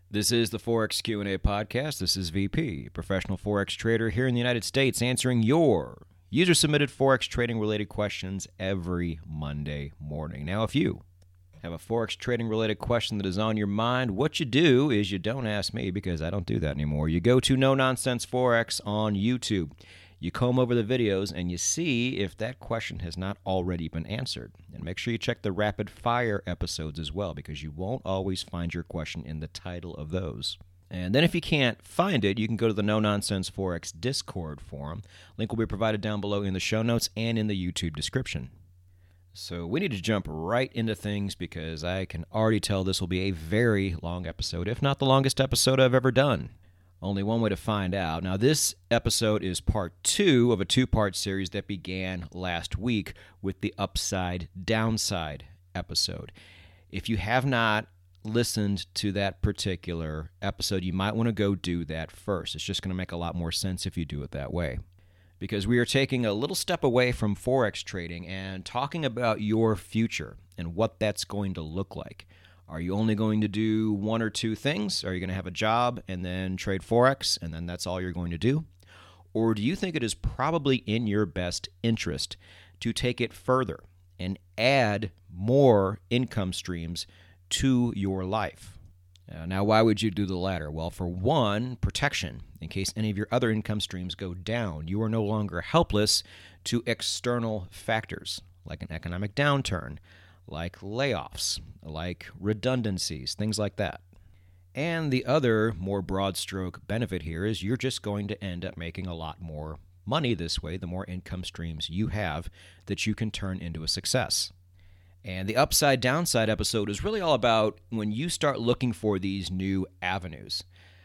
This is the Forex Q&A podcast. This is VP, professional Forex trader here in the United States, answering your user-submitted Forex trading-related questions every Monday morning. Now, if you have a Forex trading-related question that is on your mind, what you do is you don't ask me because I don't do that anymore. You go to No Nonsense Forex on YouTube. You comb over the videos and you see if that question has not already been answered. And make sure you check the rapid fire episodes as well, because you won't always find your question in the title of those. And then if you can't find it, you can go to the No Nonsense Forex Discord forum. Link will be provided down below in the show notes and in the YouTube description. So we need to jump right into things because I can already tell this will be a very long episode, if not the longest episode I've ever done. Only one way to find out. Now, this episode is part 2 of a 2-part series that began last week with the Upside Downside episode. If you have not listened to that particular episode, you might want to go do that first. It's just going to make a lot more sense if you do it that way. Because we are taking a little step away from Forex trading and talking about your future and what that's going to look like. Are you only going to do one or two things? Are you going to have a job and then trade Forex and then that's all you're going to do? Or do you think it is probably in your best interest to take it further and add more income streams to your life? Now, why would you do the latter? Well, for one, protection. In case any of your other income streams go down, you are no longer helpless to external factors like an economic downturn, like layoffs, like redundancies, things like that. And the other more broad stroke benefit here is you're just going to end up making a lot more money this way, the more income streams you have that you can turn into a success. And the Upside Downside episode is really all about when you start looking for these new avenues.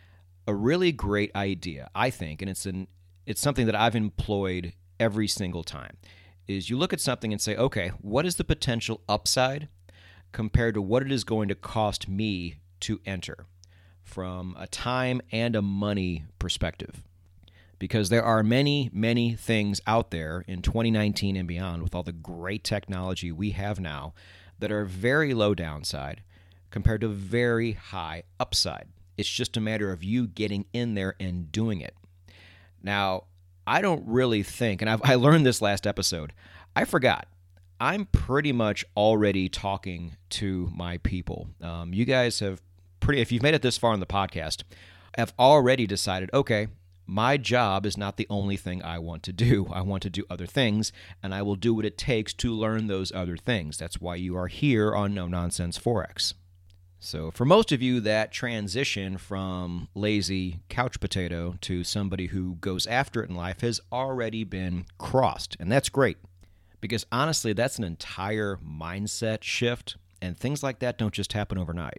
A really great idea, I think, and it's something that I've employed every single time, is you look at something and say, okay, what is the potential upside compared to what it is going to cost me to enter from a time and a money perspective? Because there are many, many things out there in 2019 and beyond with all the great technology we have now that are very low downside compared to very high upside. It's just a matter of you getting in there and doing it. Now, I don't really think, and I learned this last episode, I forgot. I'm pretty much already talking to my people. You guys have if you've made it this far in the podcast, have already decided, okay, my job is not the only thing I want to do. I want to do other things, and I will do what it takes to learn those other things. That's why you are here on No Nonsense Forex. So for most of you, that transition from lazy couch potato to somebody who goes after it in life has already been crossed, and that's great. Because honestly, that's an entire mindset shift, and things like that don't just happen overnight.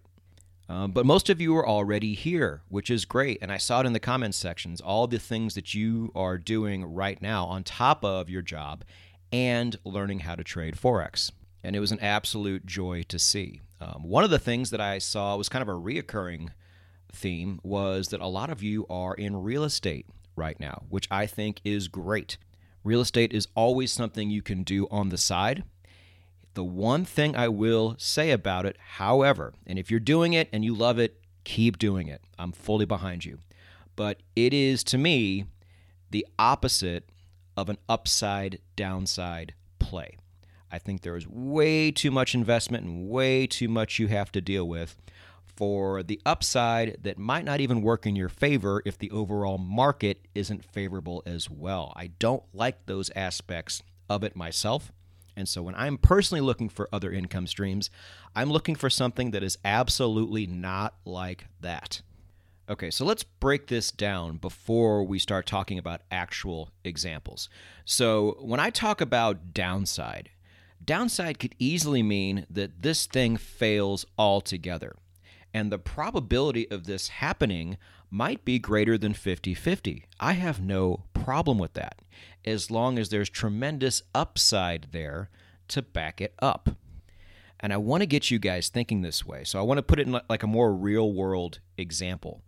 But most of you are already here, which is great. And I saw it in the comments sections, all the things that you are doing right now on top of your job and learning how to trade Forex. And it was an absolute joy to see. One of the things that I saw was kind of a reoccurring theme was that a lot of you are in real estate right now, which I think is great. Real estate is always something you can do on the side. The one thing I will say about it, however, and if you're doing it and you love it, keep doing it. I'm fully behind you. But it is, to me, the opposite of an upside-downside play. I think there is way too much investment and way too much you have to deal with for the upside that might not even work in your favor if the overall market isn't favorable as well. I don't like those aspects of it myself. And so when I'm personally looking for other income streams, I'm looking for something that is absolutely not like that. Okay, so let's break this down before we start talking about actual examples. So when I talk about downside could easily mean that this thing fails altogether. And the probability of this happening might be greater than 50-50. I have no problem with that, as long as there's tremendous upside there to back it up. And I want to get you guys thinking this way. So I want to put it in like a more real-world example.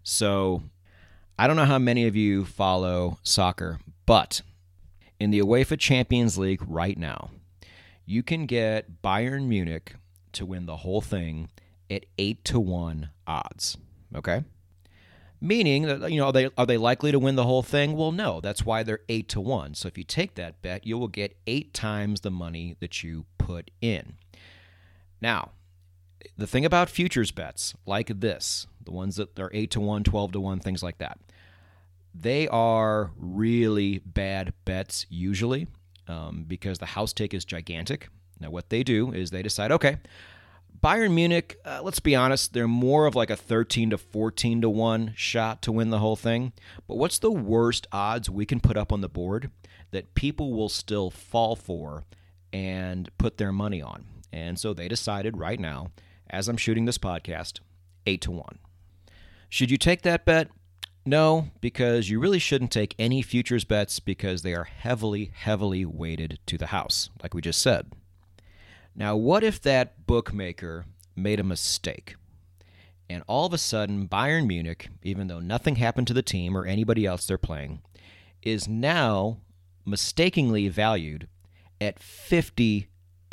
So I don't know how many of you follow soccer, but in the UEFA Champions League right now, you can get Bayern Munich to win the whole thing at 8-1 odds. okay? Meaning that, are they likely to win the whole thing? Well, no. That's why they're 8-1. So if you take that bet, you will get 8 times the money that you put in. Now, the thing about futures bets like this, the ones that are 8-1, 12-1, things like that, they are really bad bets usually because the house take is gigantic. Now, what they do is they decide, okay, Bayern Munich, let's be honest, they're more of like a 13 to 14-1 shot to win the whole thing. But what's the worst odds we can put up on the board that people will still fall for and put their money on? And so they decided right now, as I'm shooting this podcast, 8-1. Should you take that bet? No, because you really shouldn't take any futures bets because they are heavily, heavily weighted to the house, like we just said. Now, what if that bookmaker made a mistake and all of a sudden Bayern Munich, even though nothing happened to the team or anybody else they're playing, is now mistakenly valued at 50-1?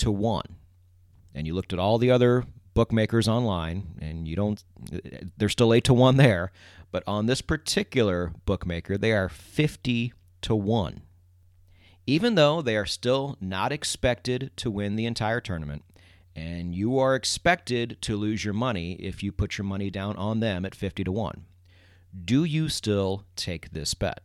And you looked at all the other bookmakers online and they're still 8-1 there, but on this particular bookmaker, they are 50-1. Even though they are still not expected to win the entire tournament, and you are expected to lose your money if you put your money down on them at 50-1, do you still take this bet?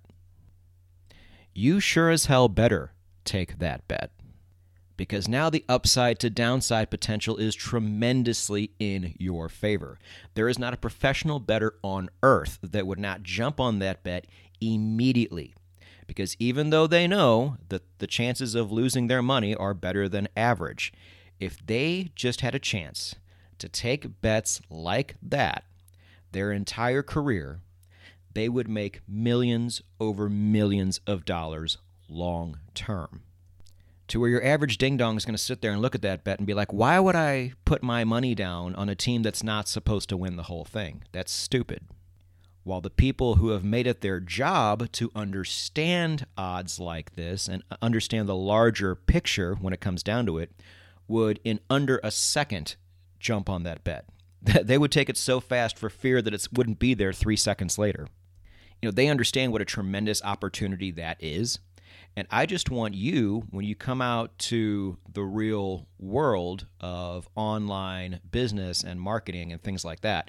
You sure as hell better take that bet, because now the upside to downside potential is tremendously in your favor. There is not a professional bettor on earth that would not jump on that bet immediately, because even though they know that the chances of losing their money are better than average, if they just had a chance to take bets like that their entire career, they would make millions over millions of dollars long term. To where your average ding-dong is going to sit there and look at that bet and be like, why would I put my money down on a team that's not supposed to win the whole thing? That's stupid. While the people who have made it their job to understand odds like this and understand the larger picture when it comes down to it would, in under a second, jump on that bet. They would take it so fast for fear that it wouldn't be there 3 seconds later. They understand what a tremendous opportunity that is. And I just want you, when you come out to the real world of online business and marketing and things like that,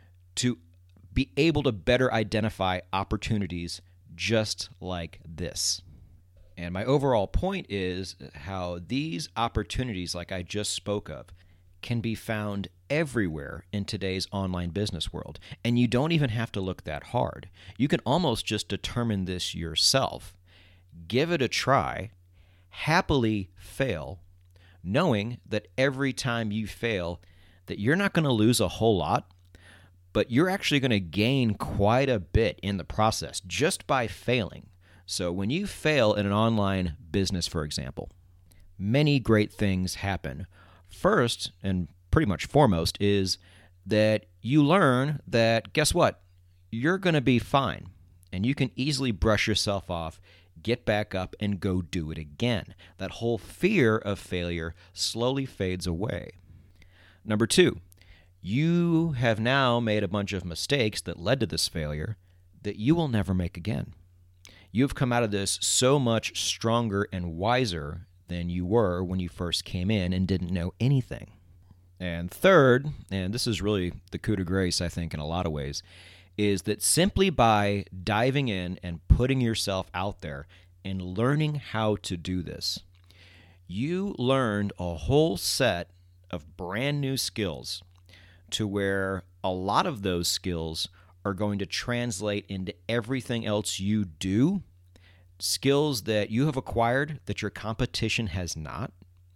to be able to better identify opportunities just like this. And my overall point is how these opportunities, like I just spoke of, can be found everywhere in today's online business world. And you don't even have to look that hard. You can almost just determine this yourself. Give it a try, happily fail, knowing that every time you fail, that you're not going to lose a whole lot, but you're actually going to gain quite a bit in the process just by failing. So when you fail in an online business, for example, many great things happen. First, and pretty much foremost, is that you learn that, guess what? You're going to be fine, and you can easily brush yourself off, get back up, and go do it again. That whole fear of failure slowly fades away. Number 2, you have now made a bunch of mistakes that led to this failure that you will never make again. You've come out of this so much stronger and wiser than you were when you first came in and didn't know anything. And third, and this is really the coup de grace, I think, in a lot of ways, is that simply by diving in and putting yourself out there and learning how to do this, you learned a whole set of brand new skills to where a lot of those skills are going to translate into everything else you do, skills that you have acquired that your competition has not,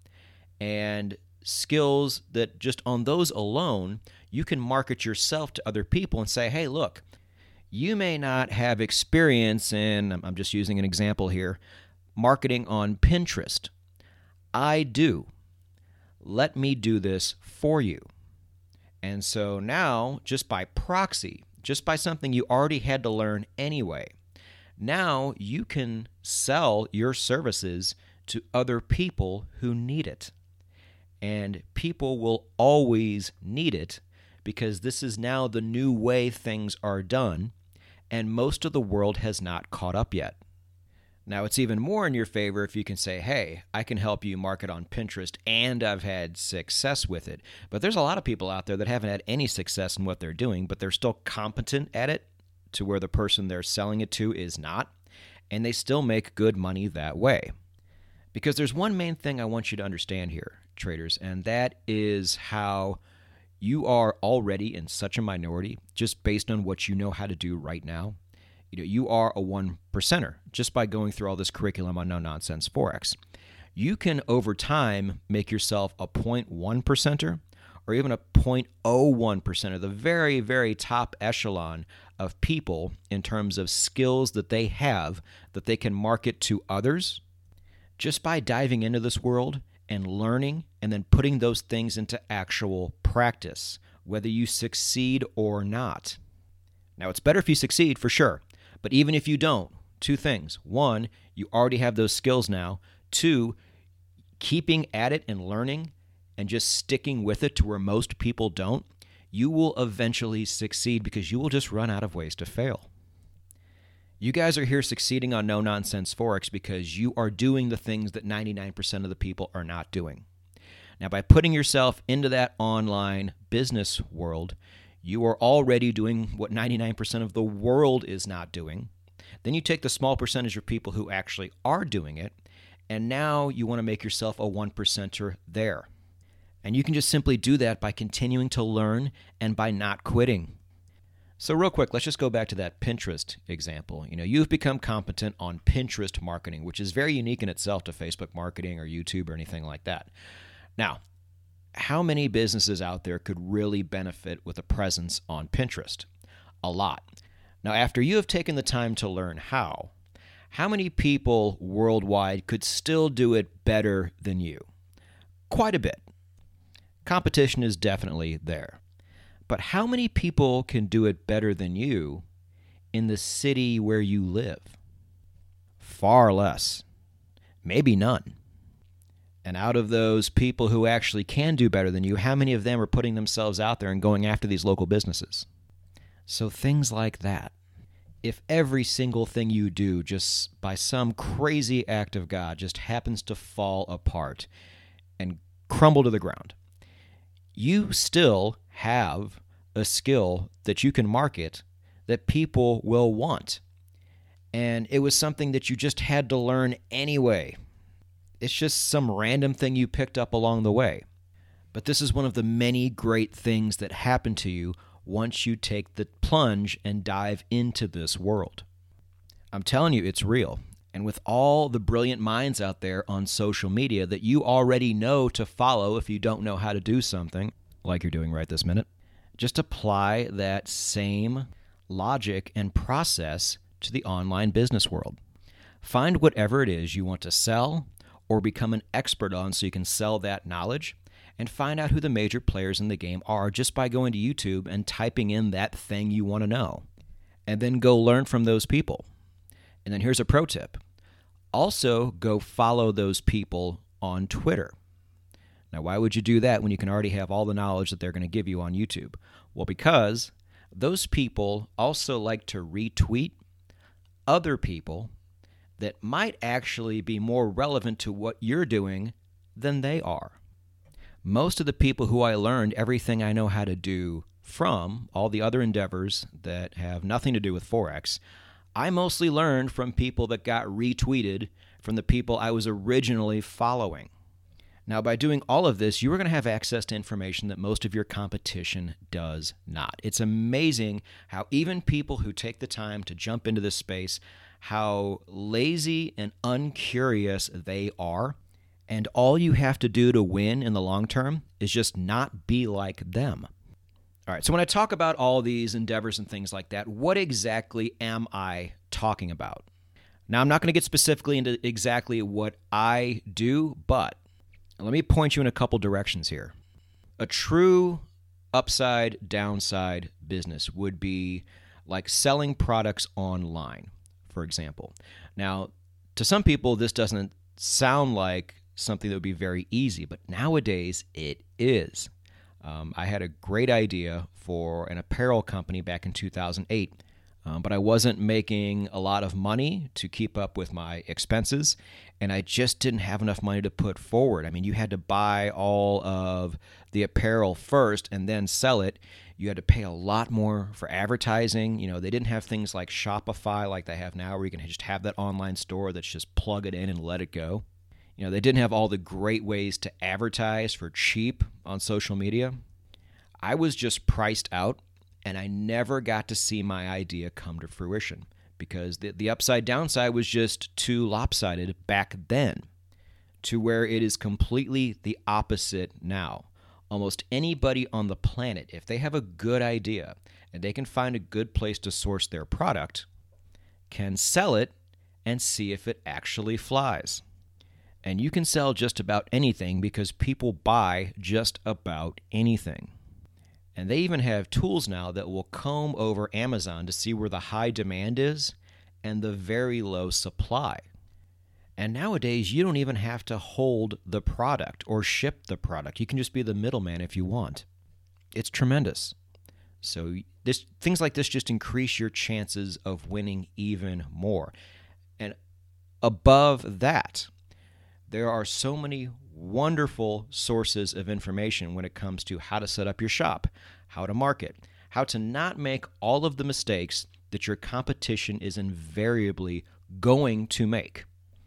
and skills that just on those alone, you can market yourself to other people and say, hey, look, you may not have experience in, I'm just using an example here, marketing on Pinterest. I do. Let me do this for you. And so now, just by proxy, just by something you already had to learn anyway, now you can sell your services to other people who need it. And people will always need it because this is now the new way things are done, and most of the world has not caught up yet. Now, it's even more in your favor if you can say, hey, I can help you market on Pinterest, and I've had success with it. But there's a lot of people out there that haven't had any success in what they're doing, but they're still competent at it to where the person they're selling it to is not, and they still make good money that way. Because there's one main thing I want you to understand here, traders, and that is how you are already in such a minority just based on what you know how to do right now. You are a 1%er just by going through all this curriculum on No Nonsense Forex. You can, over time, make yourself a 0.1%er or even a 0.01%er, the very, very top echelon of people in terms of skills that they have that they can market to others just by diving into this world and learning and then putting those things into actual practice, whether you succeed or not. Now, it's better if you succeed, for sure. But even if you don't, two things. One, you already have those skills now. Two, keeping at it and learning and just sticking with it to where most people don't, you will eventually succeed because you will just run out of ways to fail. You guys are here succeeding on No Nonsense Forex because you are doing the things that 99% of the people are not doing. Now, by putting yourself into that online business world, you are already doing what 99% of the world is not doing. Then you take the small percentage of people who actually are doing it, and now you want to make yourself a 1%er there. And you can just simply do that by continuing to learn and by not quitting. So real quick, let's just go back to that Pinterest example. You've become competent on Pinterest marketing, which is very unique in itself to Facebook marketing or YouTube or anything like that. Now, how many businesses out there could really benefit with a presence on Pinterest? A lot. Now, after you have taken the time to learn how many people worldwide could still do it better than you? Quite a bit. Competition is definitely there. But how many people can do it better than you in the city where you live? Far less. Maybe none. And out of those people who actually can do better than you, how many of them are putting themselves out there and going after these local businesses? So things like that. If every single thing you do, just by some crazy act of God, just happens to fall apart and crumble to the ground, you still have a skill that you can market that people will want. And it was something that you just had to learn anyway. It's just some random thing you picked up along the way. But this is one of the many great things that happen to you once you take the plunge and dive into this world. I'm telling you, it's real. And with all the brilliant minds out there on social media that you already know to follow if you don't know how to do something, like you're doing right this minute, just apply that same logic and process to the online business world. Find whatever it is you want to sell or become an expert on so you can sell that knowledge, and find out who the major players in the game are just by going to YouTube and typing in that thing you want to know. And then go learn from those people. And then here's a pro tip. Also, go follow those people on Twitter. Now, why would you do that when you can already have all the knowledge that they're going to give you on YouTube? Well, because those people also like to retweet other people that might actually be more relevant to what you're doing than they are. Most of the people who I learned everything I know how to do from, all the other endeavors that have nothing to do with Forex, I mostly learned from people that got retweeted from the people I was originally following. Now, by doing all of this, you are going to have access to information that most of your competition does not. It's amazing how even people who take the time to jump into this space, how lazy and uncurious they are, and all you have to do to win in the long term is just not be like them. All right, so when I talk about all these endeavors and things like that, what exactly am I talking about? Now, I'm not going to get specifically into exactly what I do, but let me point you in a couple directions here. A true upside, downside business would be like selling products online, for example. Now, to some people, this doesn't sound like something that would be very easy, but nowadays it is. I had a great idea for an apparel company back in 2008, but I wasn't making a lot of money to keep up with my expenses, and I just didn't have enough money to put forward. I mean, you had to buy all of the apparel first and then sell it. You had to pay a lot more for advertising. They didn't have things like Shopify like they have now, where you can just have that online store that's just plug it in and let it go. They didn't have all the great ways to advertise for cheap on social media. I was just priced out, and I never got to see my idea come to fruition because the upside downside was just too lopsided back then, to where it is completely the opposite now. Almost anybody on the planet, if they have a good idea and they can find a good place to source their product, can sell it and see if it actually flies. And you can sell just about anything because people buy just about anything. And they even have tools now that will comb over Amazon to see where the high demand is and the very low supply. And nowadays, you don't even have to hold the product or ship the product. You can just be the middleman if you want. It's tremendous. So things like this just increase your chances of winning even more. And above that, there are so many wonderful sources of information when it comes to how to set up your shop, how to market, how to not make all of the mistakes that your competition is invariably going to make,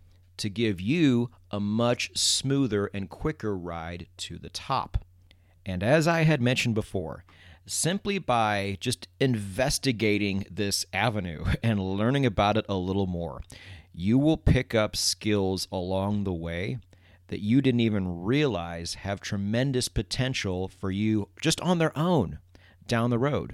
to give you a much smoother and quicker ride to the top. And as I had mentioned before, simply by just investigating this avenue and learning about it a little more, you will pick up skills along the way that you didn't even realize have tremendous potential for you just on their own down the road.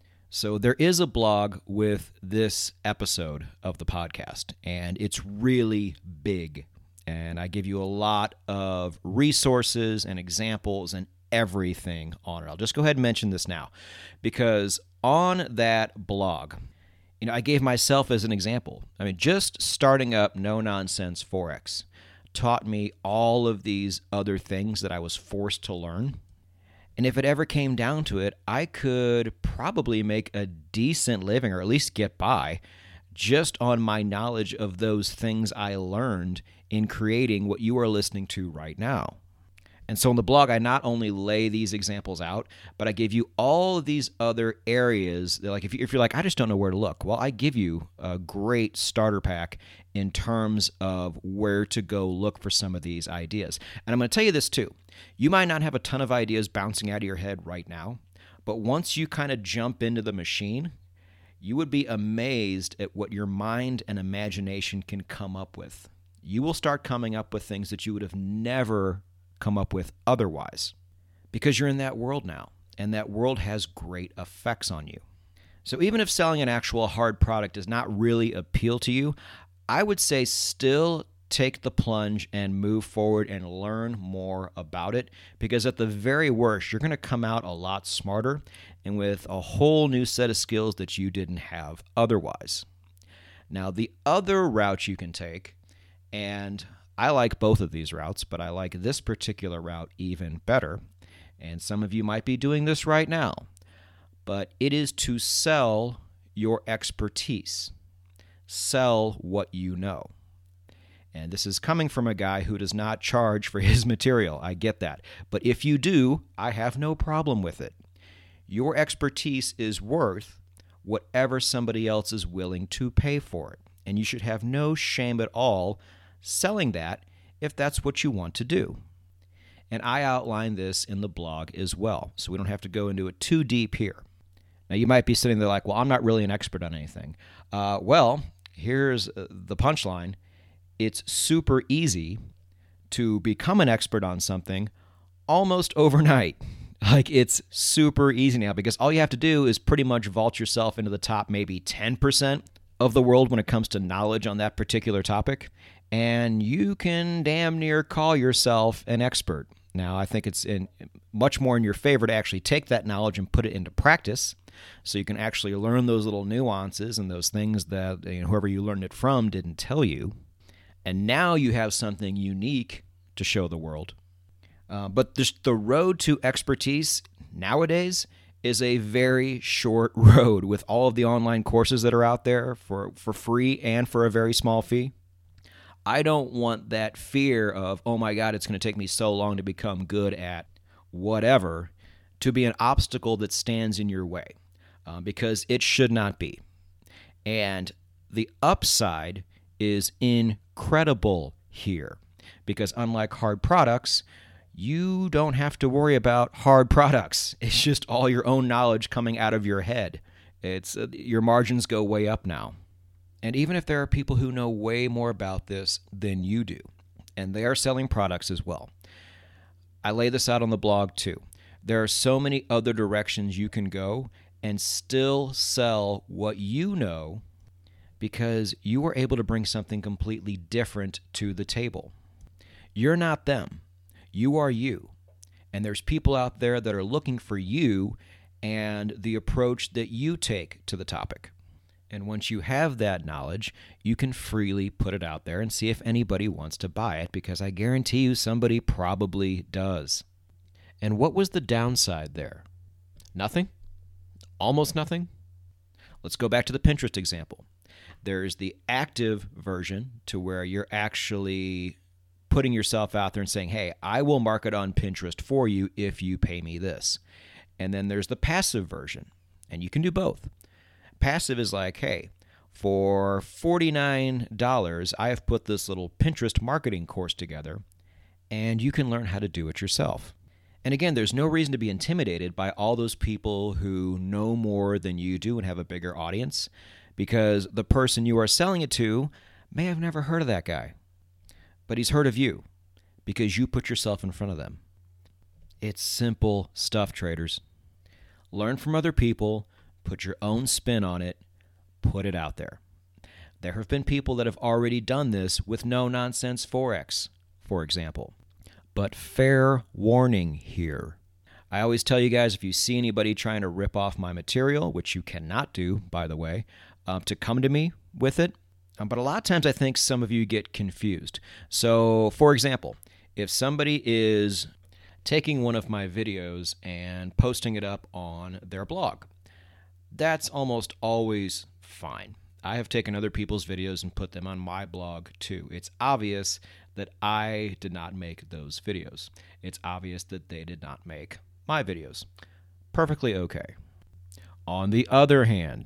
So there is a blog with this episode of the podcast, and it's really big. And I give you a lot of resources and examples and everything on it. I'll just go ahead and mention this now, because on that blog, I gave myself as an example. I mean, just starting up No Nonsense Forex taught me all of these other things that I was forced to learn. And if it ever came down to it, I could probably make a decent living, or at least get by, just on my knowledge of those things I learned in creating what you are listening to right now. And so in the blog, I not only lay these examples out, but I give you all of these other areas. Like if you're like, I just don't know where to look, well, I give you a great starter pack in terms of where to go look for some of these ideas. And I'm going to tell you this too. You might not have a ton of ideas bouncing out of your head right now, but once you kind of jump into the machine, you would be amazed at what your mind and imagination can come up with. You will start coming up with things that you would have never come up with otherwise, because you're in that world now, and that world has great effects on you. So even if selling an actual hard product does not really appeal to you, I would say still take the plunge and move forward and learn more about it, because at the very worst, you're going to come out a lot smarter and with a whole new set of skills that you didn't have otherwise. Now, the other route you can take, and I like both of these routes, but I like this particular route even better, and some of you might be doing this right now, but it is to sell your expertise. Sell what you know. And this is coming from a guy who does not charge for his material. I get that. But if you do, I have no problem with it. Your expertise is worth whatever somebody else is willing to pay for it. And you should have no shame at all selling that if that's what you want to do. And I outline this in the blog as well, so we don't have to go into it too deep here. Now, you might be sitting there like, well, I'm not really an expert on anything. Well, here's the punchline. It's super easy to become an expert on something almost overnight. Like, it's super easy now, because all you have to do is pretty much vault yourself into the top maybe 10% of the world when it comes to knowledge on that particular topic, and you can damn near call yourself an expert. Now, I think it's much more in your favor to actually take that knowledge and put it into practice, so you can actually learn those little nuances and those things that whoever you learned it from didn't tell you. And now you have something unique to show the world. But the road to expertise, nowadays is a very short road with all of the online courses that are out there for free and for a very small fee. I don't want that fear of, oh my God, it's going to take me so long to become good at whatever, to be an obstacle that stands in your way, because it should not be. And the upside is incredible here, because unlike hard products, you don't have to worry about hard products. It's just all your own knowledge coming out of your head. It's your margins go way up now. And even if there are people who know way more about this than you do, and they are selling products as well, I lay this out on the blog too. There are so many other directions you can go and still sell what you know, because you are able to bring something completely different to the table. You're not them. You are you. And there's people out there that are looking for you and the approach that you take to the topic. And once you have that knowledge, you can freely put it out there and see if anybody wants to buy it, because I guarantee you somebody probably does. And what was the downside there? Nothing? Almost nothing? Let's go back to the Pinterest example. There's the active version to where you're actually putting yourself out there and saying, hey, I will market on Pinterest for you if you pay me this. And then there's the passive version, and you can do both. Passive is like, hey, for $49, I have put this little Pinterest marketing course together, and you can learn how to do it yourself. And again, there's no reason to be intimidated by all those people who know more than you do and have a bigger audience, because the person you are selling it to may have never heard of that guy, but he's heard of you because you put yourself in front of them. It's simple stuff, traders. Learn from other people, put your own spin on it, put it out there. There have been people that have already done this with no-nonsense Forex, for example. But fair warning here. I always tell you guys, if you see anybody trying to rip off my material, which you cannot do, by the way, to come to me with it. But a lot of times I think some of you get confused. So, for example, if somebody is taking one of my videos and posting it up on their blog, that's almost always fine. I have taken other people's videos and put them on my blog too. It's obvious that I did not make those videos. It's obvious that they did not make my videos. Perfectly okay. On the other hand,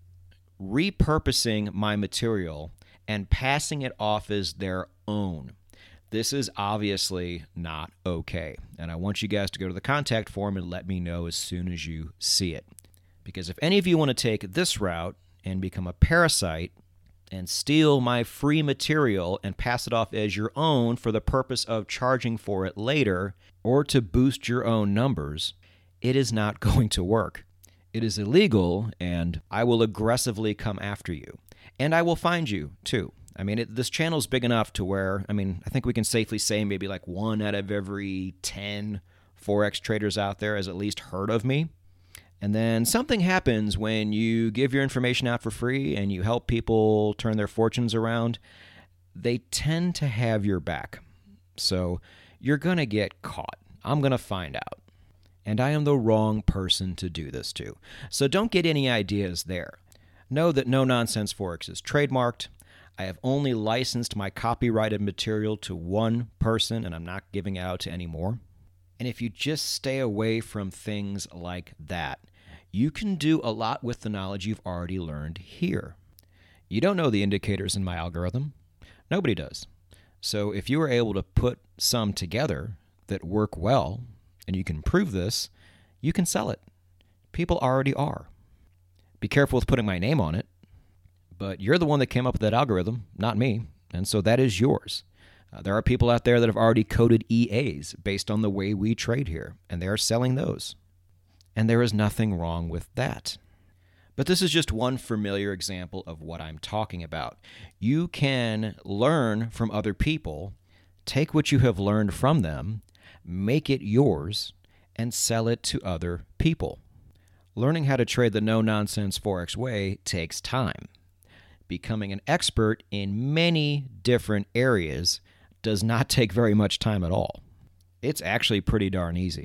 repurposing my material and passing it off as their own, this is obviously not okay. And I want you guys to go to the contact form and let me know as soon as you see it. Because if any of you want to take this route and become a parasite and steal my free material and pass it off as your own for the purpose of charging for it later or to boost your own numbers, it is not going to work. It is illegal, and I will aggressively come after you. And I will find you, too. I mean, this channel's big enough to where, I think we can safely say maybe like 1 out of every 10 Forex traders out there has at least heard of me. And then something happens when you give your information out for free and you help people turn their fortunes around. They tend to have your back. So you're going to get caught. I'm going to find out. And I am the wrong person to do this to. So don't get any ideas there. Know that No Nonsense Forex is trademarked. I have only licensed my copyrighted material to one person, and I'm not giving it out to any more. And if you just stay away from things like that, you can do a lot with the knowledge you've already learned here. You don't know the indicators in my algorithm. Nobody does. So if you are able to put some together that work well, and you can prove this, you can sell it. People already are. Be careful with putting my name on it, but you're the one that came up with that algorithm, not me, and so that is yours. There are people out there that have already coded EAs based on the way we trade here, and they are selling those. And there is nothing wrong with that. But this is just one familiar example of what I'm talking about. You can learn from other people, take what you have learned from them, make it yours, and sell it to other people. Learning how to trade the no-nonsense Forex way takes time. Becoming an expert in many different areas does not take very much time at all. It's actually pretty darn easy.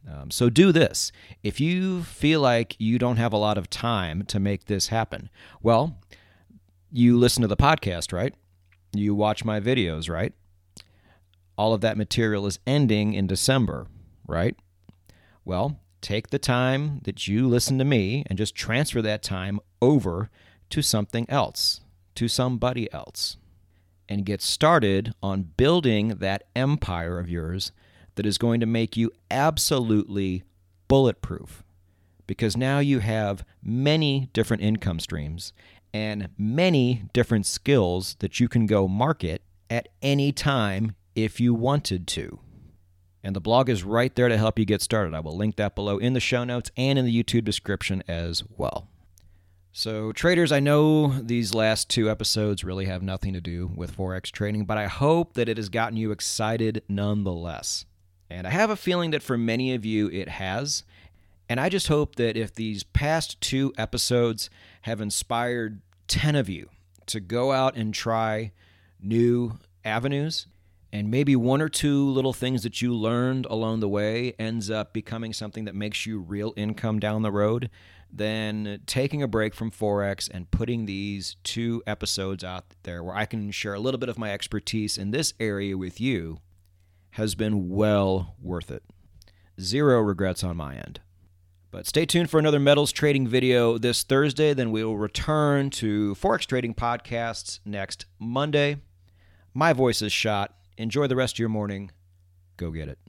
So do this. If you feel like you don't have a lot of time to make this happen, well, you listen to the podcast, right? You watch my videos, right? All of that material is ending in December, right? Well, take the time that you listen to me and just transfer that time over to something else, to somebody else, and get started on building that empire of yours that is going to make you absolutely bulletproof, because now you have many different income streams and many different skills that you can go market at any time if you wanted to. And the blog is right there to help you get started. I will link that below in the show notes and in the YouTube description as well. So traders, I know these last 2 episodes really have nothing to do with Forex trading, but I hope that it has gotten you excited nonetheless. And I have a feeling that for many of you it has. And I just hope that if these past 2 episodes have inspired 10 of you to go out and try new avenues, and maybe 1 or 2 little things that you learned along the way ends up becoming something that makes you real income down the road, then taking a break from Forex and putting these 2 episodes out there where I can share a little bit of my expertise in this area with you has been well worth it. 0 regrets on my end. But stay tuned for another metals trading video this Thursday. Then we will return to Forex Trading Podcasts next Monday. My voice is shot. Enjoy the rest of your morning. Go get it.